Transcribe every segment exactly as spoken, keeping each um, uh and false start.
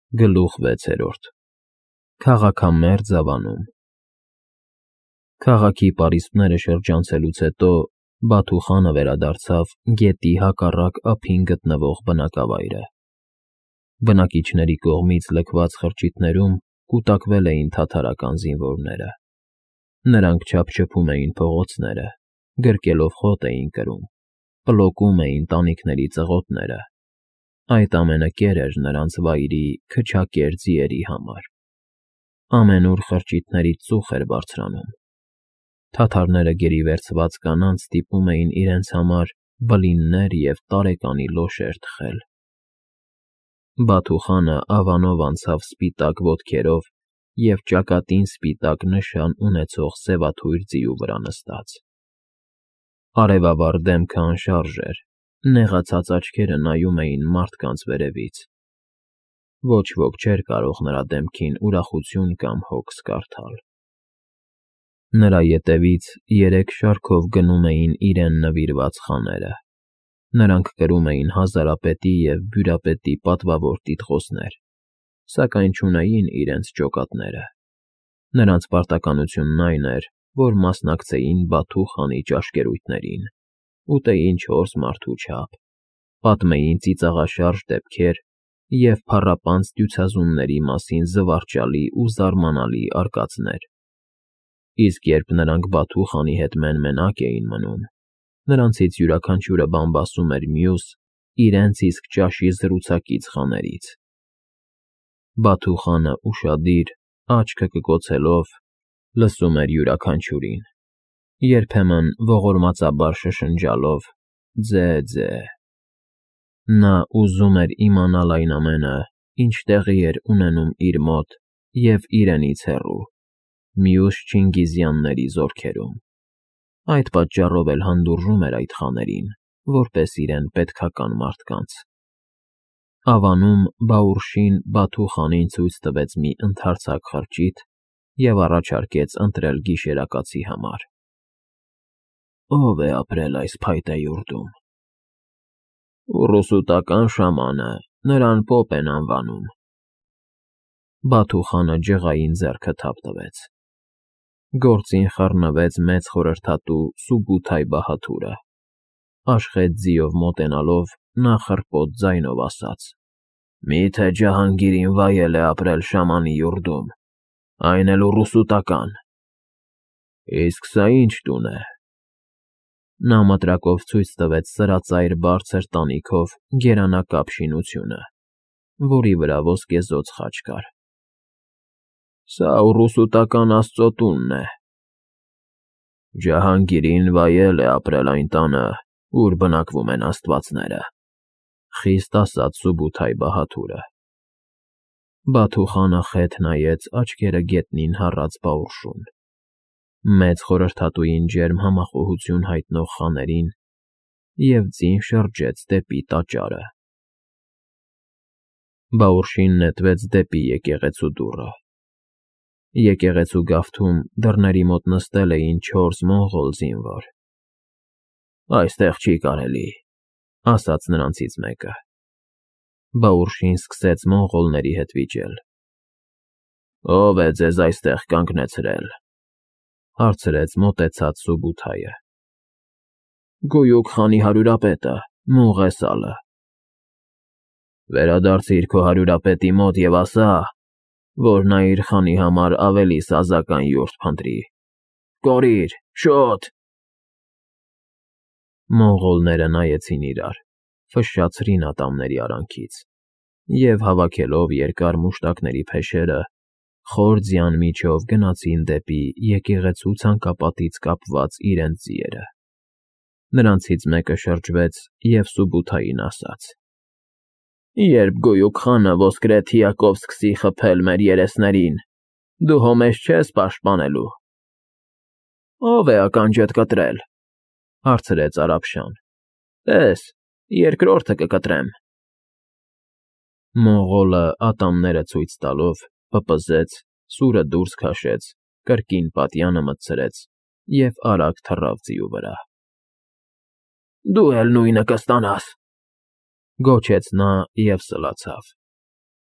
Գլուխ վեցերորդ Քաղաքամերձ Ավանում Քաղաքի պարիսպները շրջանցելուց հետո Բաթու խանը վերադարձավ գետի հակառակ ափին գտնվող բնակավայրը։ Բնակիչների կողմից լքված խրճիթներում կուտակվել էին թաթարական զինվորները։ Նրանք չափչփում էին փողոցները, գրկելով խոտ էին կրում, պլոկում էին տանիքների ծղոտները։ Այդ ամենը կեր էր նրանց վայրի քչակեր ձիերի համար։ Ամենուր խրճիթներից ծուխ էր բարձրանում։ Թաթարները գերի վերցված կանանց ստիպում էին իրենց համար բլիններ և տարեկանի լոշեր թխել։ Բաթու խանը ավանով անցավ սպիտակ ոտքերով և ճակատին սպիտակ նշան ունեցող սևաթույր ձիու վրա նստած։ Արևավառ դեմքը անշարժ էր, նեղացած աչքերը նայում էին մարդկանց վերևից։ Ոչ ոք չէր կարող նրա դեմքին ուրախություն կամ հոգս կարդալ։ Նրա ետևից երեք շարքով գնում էին իրեն նվիրված խաները։ Նրանք կրում էին հազարապետի և բյուրապետի պատվավոր տիտղոսներ, սակայն չունեին իրենց ջոկատները։ Նրանց պարտականությունն այն էր, որ մասնակցեին Բաթու խանի ճաշկերույթներին, ուտեին չորս մարդու չափ, պատմեին ծիծաղաշարժ դեպքեր և փառապանծ դյուցազունների մասին զվարճալի ու զարմանալի արկածներ։ Իսկ երբ նրանք Բաթու խանի հետ մեն֊մենակ էին մնում, նրանցից յուրաքանչյուրը բամբասում էր մյուս, իրենց իսկ ճաշի զրուցակից խաներից։ Բաթու խանը ուշադիր, աչքը կկոցելով, լսում էր յուրաքանչյուրին, երբեմն ողորմածաբար շշնջալով. «Ձե՜, ձե՜»։ Նա ուզում էր իմանալ այն ամենը, ինչ տեղի էր ունենում իր մոտ և իրենից հեռու, մյուս չինգիզյանների զորքերում։ Այդ պատճառով էլ հանդուրժում էր այդ խաներին, որպես իրեն պետքական մարդկանց։ Ավանում Բաուրշին Բաթու խանին ցույց տվեց մի ընդարձակ խրճիթ և առաջարկեց ընտրել գիշերակացի համար։ «Ո՞վ է ապրել այս փայտե յուրտում»։ «Ուռուսուտական շամանը, նրան պոպ են անվանում»։ Բաթու խանը ջղային ձեռքը թափ տվեց։ Գործին խռնվեց մեծ խորհրդատու Սուբութայ Բահաթուրը։ Աշխեհ ձիով մոտենալով նա խռպոտ ձայնով ասաց. «Մի՞թե Ջահանգիրին վայել է ապրել շամանի յուրտում, այն էլ ուռուսուտական։ Իսկ սա ի՞նչ տուն է»։ Նա մտրակով ցույց տվեց սրածայր բարձր տանիքով գերանակապ շինությունը, որի վրա ոսկեզօծ խաչ կար։ «Սա ուռուսուտական աստծո տունն է։ Ջահանգիրին վայել է ապրել այն տանը, ուր բնակվում են աստվածները», խիստ ասաց Սուբութայ Բահաթուրը։ Բաթու խանը խեթ նայեց աչքերը գետնին հառած Բաուրշուն, մեծ խորհրդատուին ջերմ համախոհություն հայտնող խաներին և ձին շրջեց դեպի տաճարը։ Բաուրշին նետվեց դեպի եկեղեցու դուռը։ Եկեղեցու գավթում դռների մոտ նստել էին չորս մոնղոլ զինվոր։ «Այստեղ չի կարելի», ասաց նրանցից մեկը։ Բաուրշին սկսեց մոնղոլների հետ վիճել։ «Ո՞վ է ձեզ այստեղ կանգնեցրել», հարցրեց մոտեցած Սուբութայը։ «Գոյուք խանի հարյուրապետը, Մուղեսալը»։ «Վերադարձիր քո հարյուրապետի մոտ և ասա, որ նա իր խանի համար ավելի սազական յուրտ փնտրի։ Կորիր, շոտ»։ Մոնղոլները նայեցին իրար, ֆշշացրին ատամների արանքից և, հավաքելով երկար մուշտակների փեշերը, խոր ձյան միջով գնացին դեպի եկեղեցու ցանկապատից կապված իրենց ձիերը։ Նրանցից մեկը շրջվեց և Սուբութային ասաց. «Երբ Գոյուք խանը ոսկրե թիակով սկսի խփել մեր երեսներին, դու հո մեզ չես պաշտպանելու»։ «Ո՞վ է ականջդ կտրել», հարցրեց Արաբշան։ «Տես, երկրորդը կկտրեմ»։ Մոնղոլը ատամները ցույց տալով պպզեց, սուրը դուրս քաշեց, կրկին պատյանը մտցրեց և արագ թռավ ձիու վրա։ «Դու էլ նույնը կստանաս», գոչեց նա և սլացավ։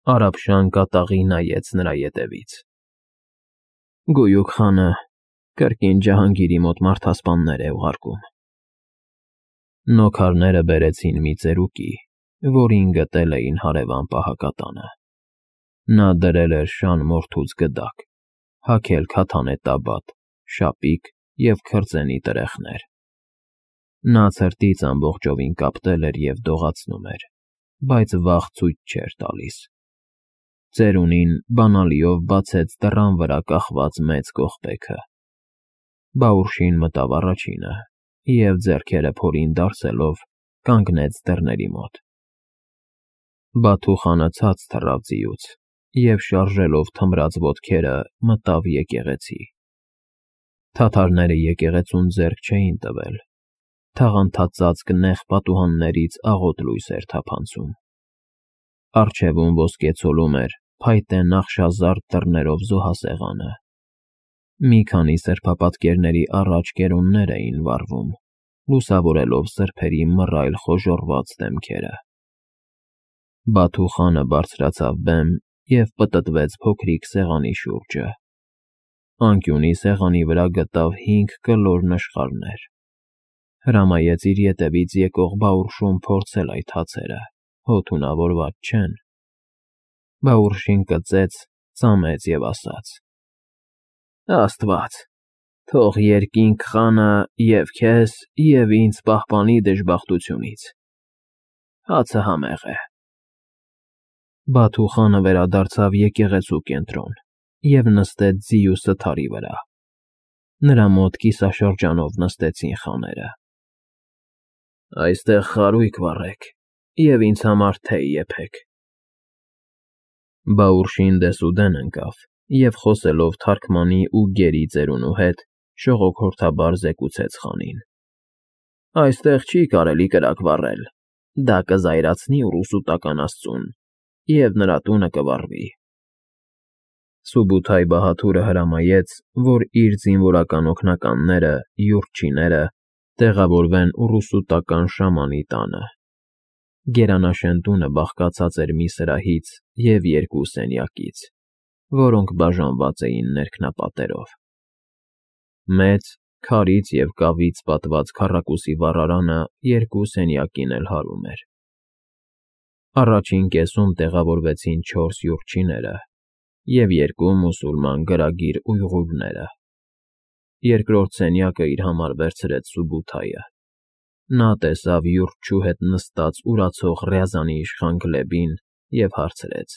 Արաբշան կատաղի նայեց նրա ետևից։ Գույուկ խանը կրկին Ջահանգիրի մոտ մարդասպաններ է ուղարկում։ Նոքարները բերեցին մի ծերուկի, որին գտել էին հարևան պահակատանը։ Նա դրել էր շան մորթուց գդակ, հագել քաթանե տաբատ, շապիկ և քրծենի տրեխներ։ Նա ցրտից ամբողջովին կապտել էր և դողացնում էր, բայց վաղ ցույց չէր տալիս։ Ծերունին բանալիով բացեց դռան վրա կախված մեծ կողպեքը։ Բաուրշին մտավ առաջինը և, ձեռքերը փորին դարսելով, կանգնեց դռների մոտ։ Բաթու խանը ցած թռավ ձիուց և, շարժելով թմրած ոտքերը, մտավ եկեղեցի։ Թաթարները եկեղեցուն ձեռք չէին տվել։ Թաղանթածածկ նեղ պատուհաններից աղոտ լույս էր թափանցում։ Առջևում ոսկեցոլում էր փայտե նախշազարդ դռներով զոհասեղանը։ Մի քանի սրբապատկերների առաջ կերուններ էին վառվում, լուսավորելով սրբերի մռայլ խոժոռված դեմքերը։ Բաթու խանը բարձրացավ բեմ և պտտվեց փոքրիկ սեղանի շուրջը։ Անկյունի սեղանի վրա գտավ հինգ կլոր նշխարներ։ Հրամայեց իր ետևից եկող Բաուրշուն փորձել այդ հացերը, հո թունավորված չեն։ Բաուրշին կծեց, ծամեց և ասաց. Աստված, թող երկինք խանը և քեզ, և ինձ պահպանի դժբախտությունից։ Հացը համեղ է։ Բաթու խանը վերադարձավ եկեղեցու կենտրոն և նստեց ձիու սթարի վրա։ Նրա մոտ կիսաշրջանով նստեցին խաները։ Այստեղ խարույկ վառեք և ինձ համար թեյ եփեք։ Բաուրշին դեսուդեն ընկավ և, խոսելով թարքմանի ու գերի ծերունու հետ, ժողոքորթաբար զեկուցեց խանին. Այստեղ չի կարելի կրակ վառել, դա կզայրացնի ուռուսուտական աստծուն, և նրա տունը կվառվի։ Սուբութայ բահադուրը հրամայեց, որ իր զինվորական օգնականները, յուրչիները, տեղավորվեն ուռուսուտական շամանի տանը։ Գերանաշեն տունը բաղկացած էր մի սրահից և երկու սենյակից, որոնք բաժանված էին ներքնապատերով։ Մեծ, քարից և կավից պատված քառակուսի վառարանը երկու սենյակին էլ հարում էր։ Առաջին կեսում տեղավորվեցին չորս յուրչիները և երկու մուսուլման գրագիր ույղուրները։ Երկրորդ սենյակը իր համար վերցրեց Սուբութայը։ Նա տեսավ յուրչչու հետ նստած ուրացող Ռյազանի իշխան Գլեբին և հարցրեց.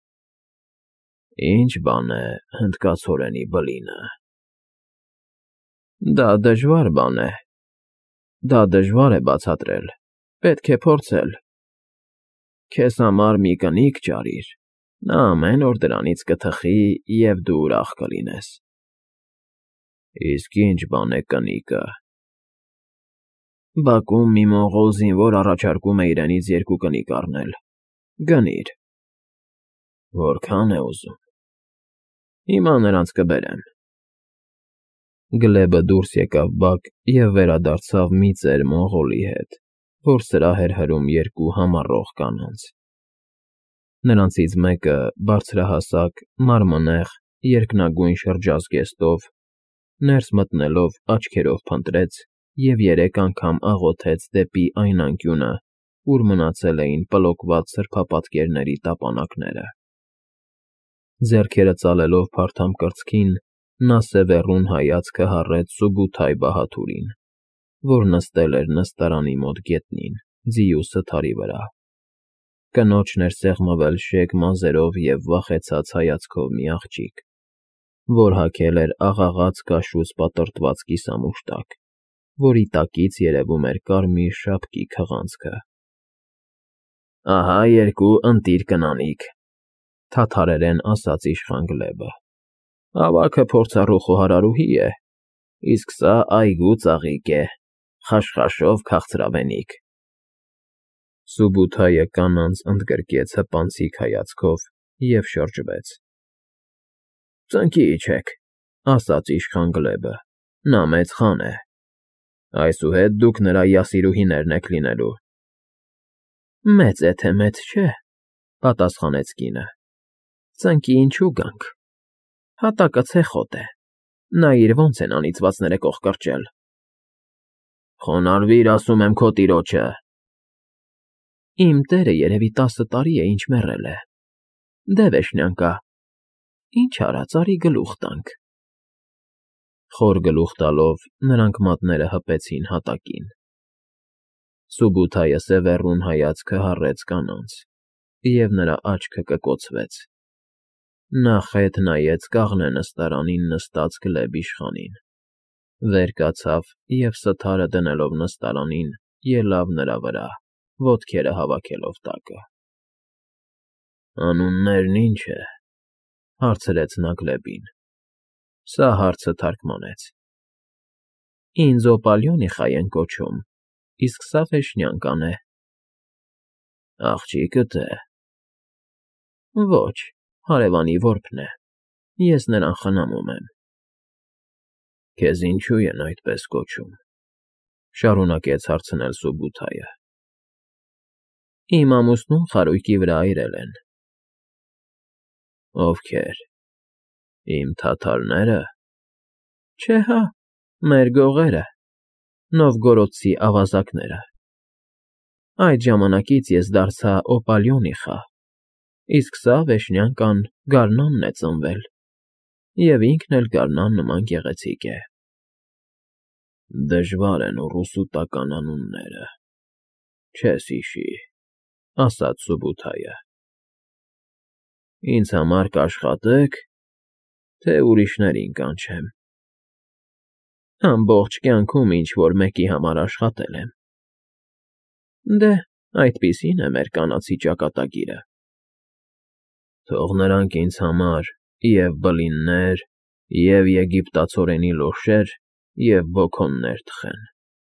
Ի՞նչ բան է հնդկացորենի բլինը։ Դա դժվար բան է։ Դա դժվար է բացատրել, պետք է փորձել։ Քեզ համար մի կնիկ ճարիր, նա ամեն օր դրանից կթխի, և դու ուրախ կլինես։ Իսկ ի՞նչ բան է կնիկը։ Բակում մի մոնղոլ զինվոր առաջարկում է իրենից երկու կնիկ առնել։ Գնիր։ Որքա՞ն է ուզում։ Հիմա նրանց կբերեմ։ Գլեբը դուրս եկավ բակ և վերադարձավ մի ծեր մոնղոլի հետ, որ սրահ էր հրում երկու համառող կանանց։ Նրանցից մեկը բարձրահասակ, մարմնեղ, երկնագույն շրջազգեստով, ներս մտնելով աչքերով փնտրեց և երեք անգամ աղոթեց դեպի այն անկյունը, ուր մնացել էին պլոկված սրբապատկերների տապանակները։ Ձեռքերը ծալելով փարթամ կրծքին, նա սևեռուն հայացքը հառեց Սուբութայ բահադուրին, որ նստել էր նստարանի մոտ գետնին, ձիու սթարի վրա։ Կնոջն էր սեղմվել շեկ մազերով և վախեցած հայացքով մի աղջիկ, որ հագել էր աղաղած կաշուց պատրտված կիսամուշտակ, որի տակից երևում էր կարմիր շապկի քղանցքը։ Ահա երկու ընտիր կնանիք, թաթարերեն ասաց իշխան Գլեբը։ Ավագը փորձառու խոհարարուհի է, իսկ սա այգու ծաղիկ է, խաշխաշով քաղցրավենիք։ Սուբութայը կանանց ընդգրկեց հպանցիկ հայացքով և շրջվեց։ Ծնկի իջեք, ասաց իշխան Գլեբը, նա մեծ խան է։ Այսուհետ դուք նրա յասիրուհիներն եք լինելու։ Մեծ է, թե մեծ չէ, Պատասխանեց կինը։ Ծնկի ինչու գանք։ Հատակը ցեխոտ է։ Նայիր ոնց են անիծվածները կողկրճել։ Խոնարհվիր, ասում եմ քո տիրոջը։ Իմ տերը երևի տասը տարի է ինչ մեռել է։ Դե վեշնյանկա, ինչ արած, արի գլուխ տանք։ Խոր գլուխ տալով նրանք մատները հպեցին հատակին։ Սուբութայը սևեռուն հայացքը հառեց կանանց, և նրա աչքը կկոցվեց։ Նա խետ նայեց կաղնե նստարանին նստած Գլեբ իշխանին, վեր կացավ և սթարը դնելով նստարանին, ելավ նրա վրա, ոտքերը հավաքելով տակը։ Անուններն ի՞նչ է, հարցրեց նա Գլեբին։ Սա հարցը թարգմանեց։ Ինձ Օպալյոնիխա են կոչում, իսկ սա Վեշնյանկան է։ Աղջիկդ է։ Ոչ, հարևանի որբն է, ես նրան խնամում եմ։ Քեզ ինչու են այդպես կոչում, շարունակեց հարցնել Սուբութայը։ Իմ ամուսնուն խարույկի վրա այրել են։ Ովքեր։ Իմ թաթարնե՞րը։ Չէ հա, մեր գողերը, Նովգորոդցի ավազակները։ Այդ ժամանակից ես դարձա Օպալյոնիխա, իսկ սա Վեշնյանկան գարնանն է ծնվել, և ինքն էլ գարնան նման գեղեցիկ է։ Դժվար են ռուսուտական անունները, չես հիշի, ասաց Սուբութայը։ Ինձ համար կաշխատե՞ք, թե ուրիշներին կանչեմ։ Ամբողջ կյանքում ինչ֊որ մեկի համար աշխատել եմ։ Դե, այդպիսին է մեր կանացի ճակատագիրը։ Թող նրանք ինձ համար և՛ բլիններ, և՛ եգիպտացորենի լոշեր, և՛ բոքոններ թխեն։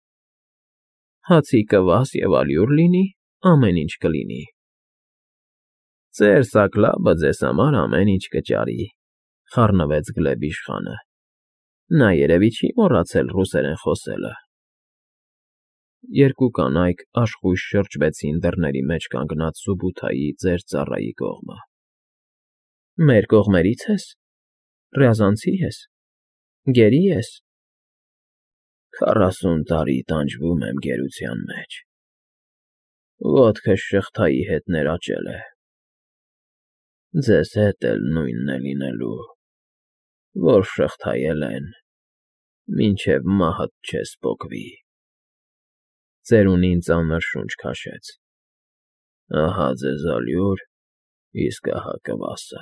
Հացի կվաս և ալյուր լինի, ամեն ինչ կլինի։ Ծեր Սակլաբը ձեզ համար ամեն ինչ կճարի, խառնվեց Գլեբ իշխանը։ Նա երևի չի մոռացել ռուսերեն խոսելը։ Երկու կանայք աշխույժ շրջվեցին դռների մեջ կանգնած Սուբութայի ծեր ծառայի կողմը։ Մեր կողմերի՞ց ես, Ռյազանցի ես, գերի՞ ես։ Քառասուն տարի տանջվում եմ գերության մեջ։ Ոտքս շղթայի հետ ներաճել է։ Ձեզ հետ էլ նույնն է լինելու, որ շղթայել են, մինչև մահդ չես պոկվի։ Ծերունին ծանր շունչ քաշեց։ Ահա ձեզ ալյուր, իսկ ահա կվասը։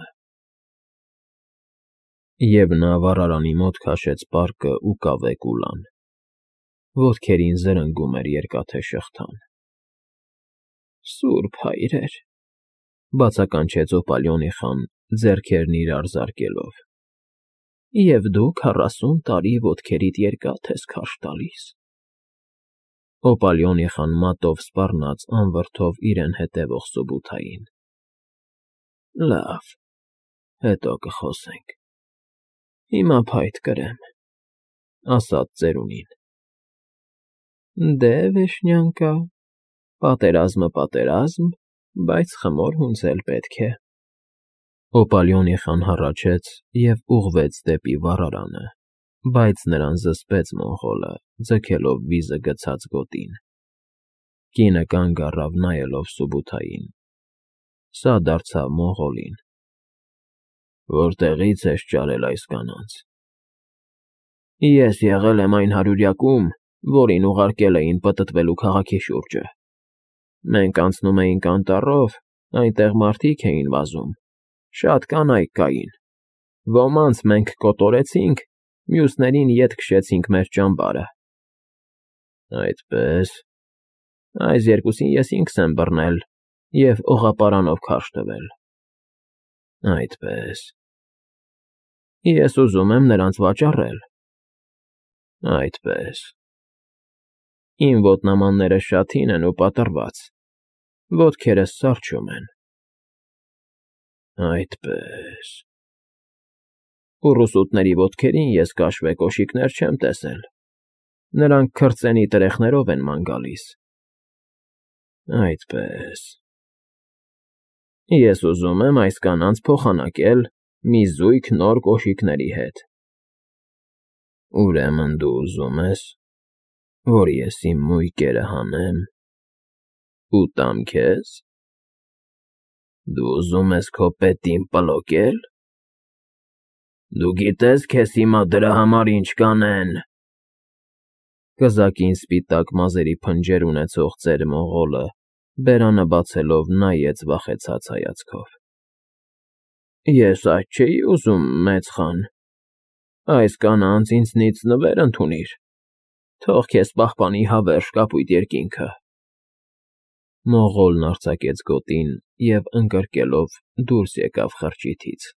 Եվ նա վառարանի մոտ քաշեց պարկն ու կավե կուլան։ Ոտքերին զրնգում էր երկաթե շղթան։ Սուրբ հայրեր, բացականչեց Օպալյոնիխան, ձեռքերն իրար զարկելով, և դու քառասուն տարի ոտքերիդ երկաթ ես քարշ տալիս։ Օպալյոնիխան մատով սպառնաց անվրդով իրեն հետևող Սուբութային։ Լավ, հետո կխոսենք։ Հիմա փայտ կրեմ, ասաց ծերունին։ Դե, Վեշնյանկա, պատերազմը պատերազմ, բայց խմոր հունձել պետք է։ Օպալյոնիխան հառաչեց և ուղղվեց դեպի վառարանը, բայց նրան զսպեց մոնղոլը, ձգելով վիզը գցած գոտին։ Կինը կանգ առավ նայելով Սուբութային։ Սա դարձավ մոնղոլին։ Որտեղի՞ց ես ճարել այս կանանց։ Ես եղել եմ այն հարյուրյակում, որին ուղարկել էին պտտվելու քաղաքի շուրջը։ Մենք անցնում էինք անտառով, այնտեղ մարդիկ էին վազում, շատ կանայք կային։ Ոմանց մենք կոտորեցինք, մյուսներին ետ քշեցինք մեր ճամբարը։ Այդպե՞ս։ Այս երկուսին ես ինքս եմ բռնել և օղապարանով քարշ տվել։ Այդպե՞ս։ Ես ուզում եմ նրանց վաճառել։ Այդպե՞ս։ Իմ ոտնամանները շատ հին են ու պատռված, ոտքերս սառչում են։ Այդպե՜ս։ Ուռուսուտների ոտքերին ես կաշվե կոշիկներ չեմ տեսել, նրանք քրծենի տրեխներով են ման գալիս։ Այդպե՜ս։ Ես ուզում եմ այս կանանց փոխանակել մի զույգ նոր կոշիկների հետ։ Ուրեմն դու ուզում ես, որ ես իմ մույկերը հանեմ ու տամ քեզ։ Դու ուզում ես քո պետին պլոկե՞լ։ Դու գիտե՞ս քեզ հիմա դրա համար ինչ կանեն։ Կզակին սպիտակ մազերի փնջեր ունեցող ծեր մողոլը բերանը բացելով նայեց վախեցած հայացքով։ Ես այդ չէի ուզում, մեծ խան, այս կանանց ինձնից նվեր ընդունիր, թող քեզ պահպանի հավերժ կապույտ երկինքը։ Մողոլն արձակեց գոտին և ընկրկելով դուրս եկավ խրճիթից։